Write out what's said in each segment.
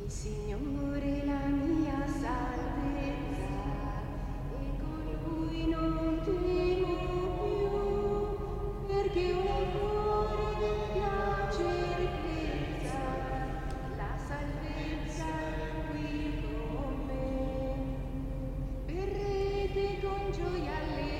Signore la mia salvezza, e con lui non temo più, perché ho nel cuore la certezza, la salvezza qui con me. Verrete con gioia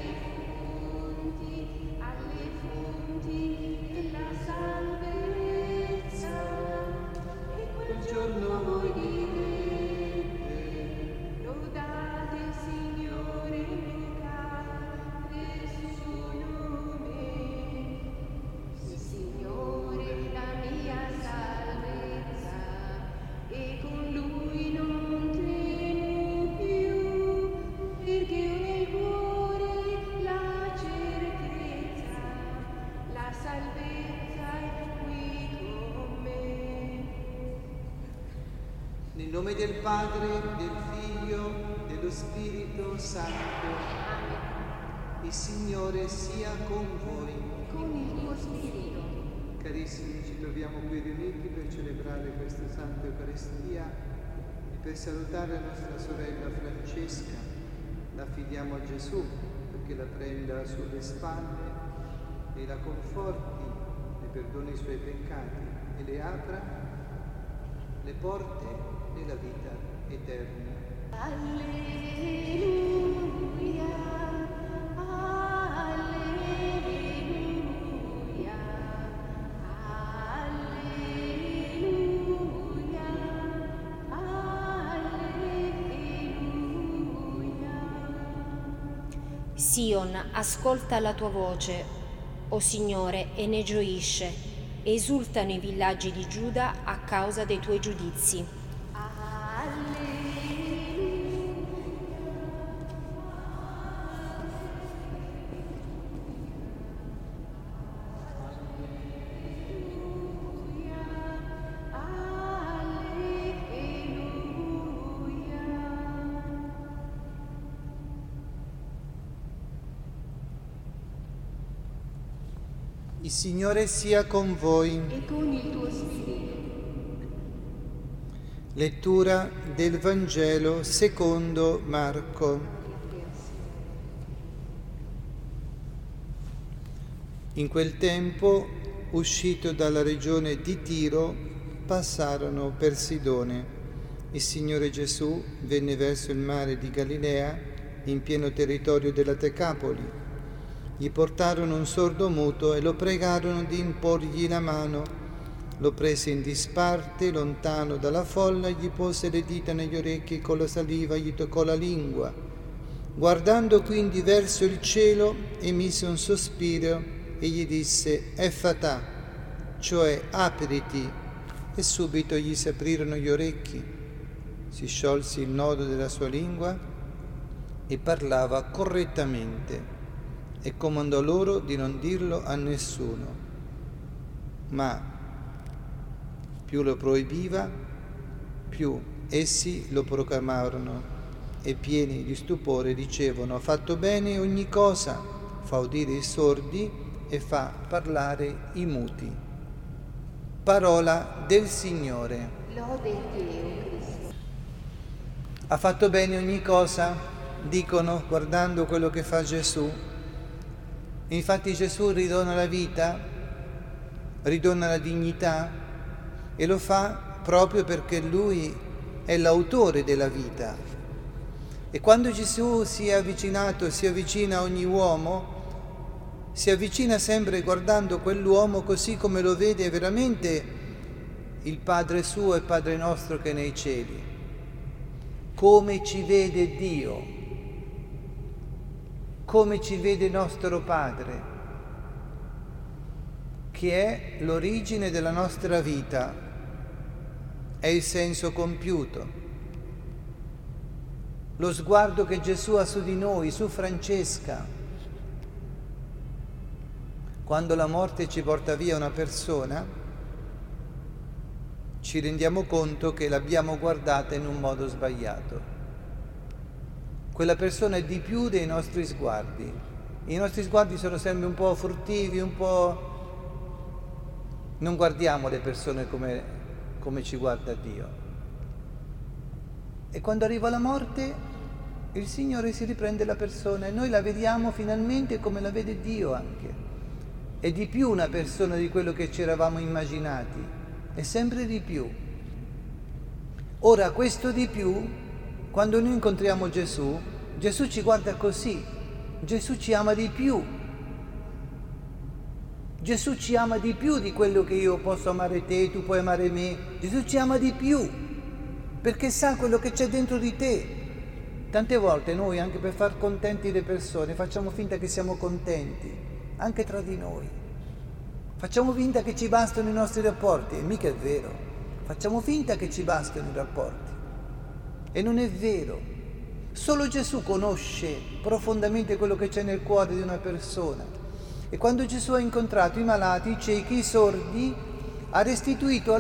alle fonti della salvezza, e quel giorno voi direte, lodate il Signore, lodate il suo nome. Sì, Signore, la mia salvezza, e con lui non temo più, perché ho nel cuore la certezza, la salvezza è qui con me. Nel nome del Padre, del Figlio, dello Spirito Santo. Amen. Il Signore sia con voi. Con il tuo spirito. Carissimi, ci troviamo qui riuniti per celebrare questa Santa Eucaristia e per salutare la nostra sorella Francesca. La affidiamo a Gesù perché la prenda sulle spalle e la conforti, le perdoni i suoi peccati e le apra le porte della vita eterna. Alleluia, alleluia, alleluia, alleluia. Sion ascolta la tua voce, o Signore, e ne gioisce. Esultano i villaggi di Giuda a causa dei tuoi giudizi. Il Signore sia con voi. E con il tuo spirito. Lettura del Vangelo secondo Marco. In quel tempo, uscito dalla regione di Tiro, passarono per Sidone. Il Signore Gesù venne verso il mare di Galilea, in pieno territorio della Decapoli. Gli portarono un sordomuto e lo pregarono di imporgli la mano. Lo prese in disparte, lontano dalla folla, gli pose le dita negli orecchi e con la saliva gli toccò la lingua. Guardando quindi verso il cielo, emise un sospiro e gli disse: Effatà, cioè apriti, e subito gli si aprirono gli orecchi. Si sciolse il nodo della sua lingua e parlava correttamente, e comandò loro di non dirlo a nessuno. Ma più lo proibiva, più essi lo proclamavano, e pieni di stupore dicevano: ha fatto bene ogni cosa, fa udire i sordi e fa parlare i muti. Parola del Signore. Lode a te, o Cristo. Ha fatto bene ogni cosa, dicono guardando quello che fa Gesù. Infatti Gesù ridona la vita, ridona la dignità, e lo fa proprio perché Lui è l'autore della vita. E quando Gesù si è avvicinato, si avvicina a ogni uomo, si avvicina sempre guardando quell'uomo così come lo vede veramente il Padre suo e Padre nostro che è nei cieli. Come ci vede Dio, come ci vede nostro Padre, che è l'origine della nostra vita, è il senso compiuto. Lo sguardo che Gesù ha su di noi, su Francesca. Quando la morte ci porta via una persona, ci rendiamo conto che l'abbiamo guardata in un modo sbagliato. Quella persona è di più dei nostri sguardi. I nostri sguardi sono sempre un po' furtivi, un po'... Non guardiamo le persone come ci guarda Dio. E quando arriva la morte, il Signore si riprende la persona e noi la vediamo finalmente come la vede Dio anche. È di più una persona di quello che ci eravamo immaginati, è sempre di più. Ora, questo di più, quando noi incontriamo Gesù, Gesù ci guarda così, Gesù ci ama di più. Gesù ci ama di più di quello che io posso amare te, tu puoi amare me. Gesù ci ama di più, perché sa quello che c'è dentro di te. Tante volte noi, anche per far contenti le persone, facciamo finta che siamo contenti, anche tra di noi. Facciamo finta che ci bastano i nostri rapporti, e mica è vero. Facciamo finta che ci bastano i rapporti, e non è vero. Solo Gesù conosce profondamente quello che c'è nel cuore di una persona. E quando Gesù ha incontrato i malati, i ciechi, i sordi, ha restituito a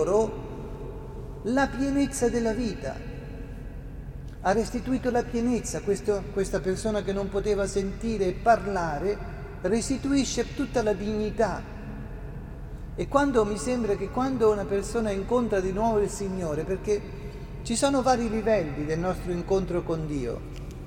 loro la pienezza della vita. Ha restituito la pienezza. Questa persona che non poteva sentire e parlare restituisce tutta la dignità. E mi sembra che quando una persona incontra di nuovo il Signore, perché ci sono vari livelli del nostro incontro con Dio,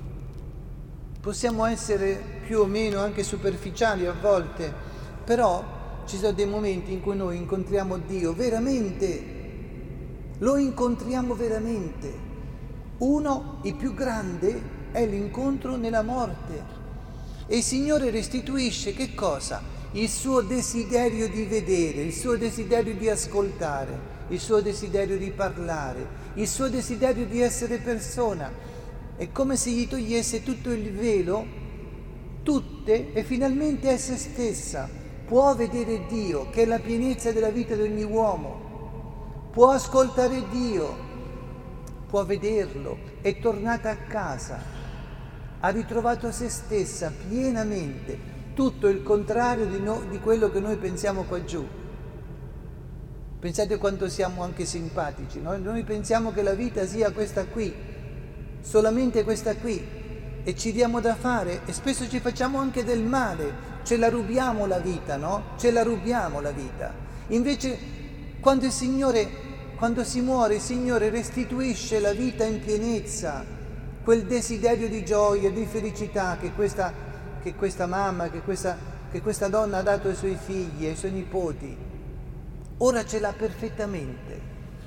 possiamo essere più o meno anche superficiali a volte, però ci sono dei momenti in cui noi incontriamo Dio veramente, lo incontriamo veramente. Uno, il più grande, è l'incontro nella morte. E il Signore restituisce che cosa? Il suo desiderio di vedere, il suo desiderio di ascoltare, il suo desiderio di parlare, il suo desiderio di essere persona. È come se gli togliesse tutto il velo, e finalmente è se stessa. Può vedere Dio, che è la pienezza della vita di ogni uomo. Può ascoltare Dio, può vederlo. È tornata a casa, ha ritrovato se stessa pienamente. Tutto il contrario di quello che noi pensiamo qua giù. Pensate quanto siamo anche simpatici, no? Noi pensiamo che la vita sia questa qui, solamente questa qui, e ci diamo da fare e spesso ci facciamo anche del male, ce la rubiamo la vita, no? Ce la rubiamo la vita. Invece quando si muore, il Signore restituisce la vita in pienezza, quel desiderio di gioia, di felicità che questa mamma, che questa donna ha dato ai suoi figli, ai suoi nipoti, ora ce l'ha perfettamente.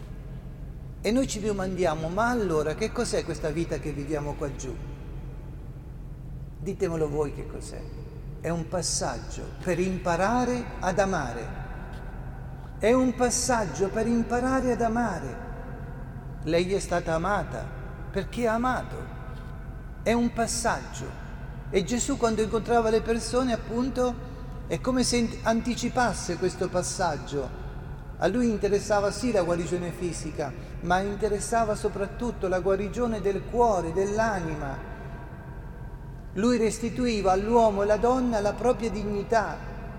E noi ci domandiamo, ma allora che cos'è questa vita che viviamo qua giù? Ditemelo voi che cos'è. È un passaggio per imparare ad amare. È un passaggio per imparare ad amare. Lei è stata amata perché ha amato. È un passaggio. E Gesù quando incontrava le persone, appunto, è come se anticipasse questo passaggio. A lui interessava sì la guarigione fisica, ma interessava soprattutto la guarigione del cuore, dell'anima. Lui restituiva all'uomo e alla donna la propria dignità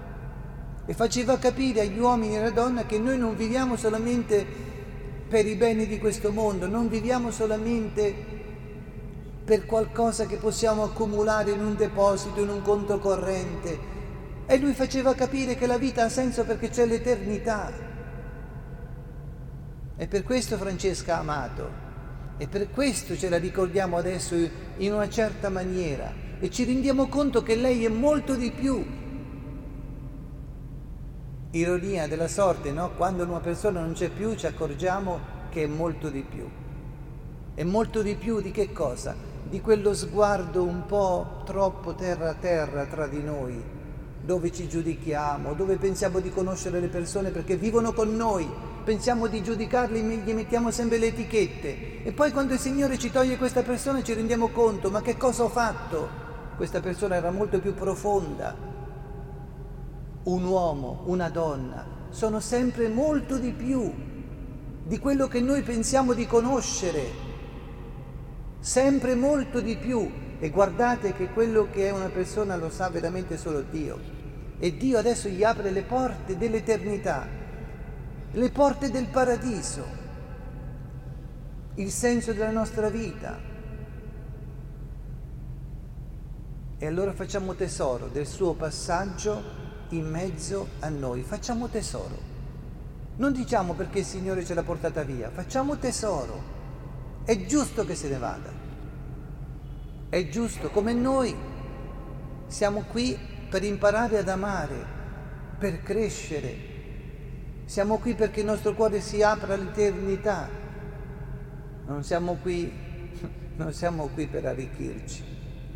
e faceva capire agli uomini e alla donna che noi non viviamo solamente per i beni di questo mondo, non viviamo solamente per qualcosa che possiamo accumulare in un deposito, in un conto corrente. E lui faceva capire che la vita ha senso perché c'è l'eternità. E per questo Francesca ha amato, e per questo ce la ricordiamo adesso in una certa maniera, e ci rendiamo conto che lei è molto di più. Ironia della sorte, no? Quando una persona non c'è più ci accorgiamo che è molto di più. È molto di più di che cosa? Di quello sguardo un po' troppo terra a terra tra di noi, dove ci giudichiamo, dove pensiamo di conoscere le persone perché vivono con noi, pensiamo di giudicarli, gli mettiamo sempre le etichette. E poi quando il Signore ci toglie questa persona ci rendiamo conto, ma che cosa ho fatto? Questa persona era molto più profonda. Un uomo, una donna, sono sempre molto di più di quello che noi pensiamo di conoscere. Sempre molto di più. E guardate che quello che è una persona lo sa veramente solo Dio. E Dio adesso gli apre le porte dell'eternità, le porte del paradiso, il senso della nostra vita. E allora facciamo tesoro del suo passaggio in mezzo a noi. Facciamo tesoro. Non diciamo perché il Signore ce l'ha portata via, facciamo tesoro. È giusto che se ne vada. È giusto, come noi siamo qui per imparare ad amare, per crescere. Siamo qui perché il nostro cuore si apra all'eternità. Non siamo qui per arricchirci.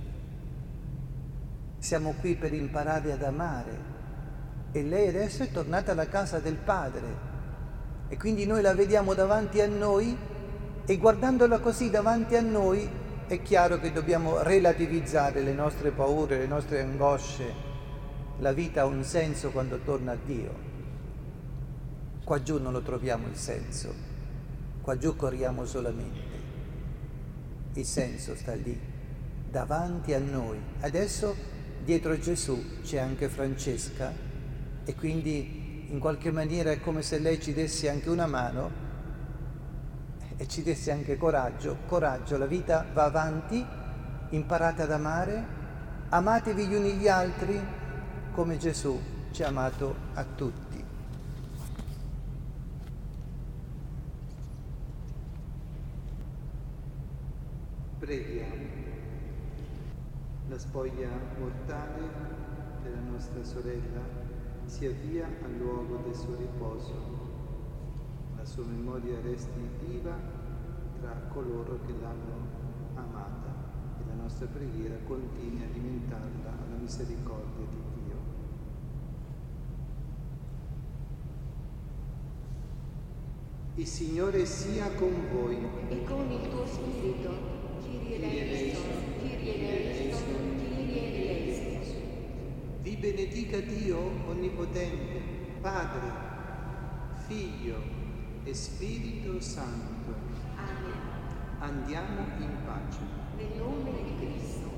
Siamo qui per imparare ad amare. E lei adesso è tornata alla casa del Padre. E quindi noi la vediamo davanti a noi e guardandola così davanti a noi è chiaro che dobbiamo relativizzare le nostre paure, le nostre angosce. La vita ha un senso quando torna a Dio. Qua giù non lo troviamo il senso, qua giù corriamo solamente. Il senso sta lì, davanti a noi. Adesso dietro Gesù c'è anche Francesca e quindi in qualche maniera è come se lei ci desse anche una mano e ci desse anche coraggio. Coraggio, la vita va avanti, imparate ad amare, amatevi gli uni gli altri come Gesù ci ha amato a tutti. Preghiamo. La spoglia mortale della nostra sorella si avvia al luogo del suo riposo. La sua memoria resti viva tra coloro che l'hanno amata e la nostra preghiera continui a alimentarla alla misericordia di Dio. Il Signore sia con voi. E con il tuo spirito. Kyrie eleison, Kyrie eleison, Kyrie eleison. Vi benedica Dio Onnipotente, Padre, Figlio e Spirito Santo. Amen. Andiamo in pace. Nel nome di Cristo.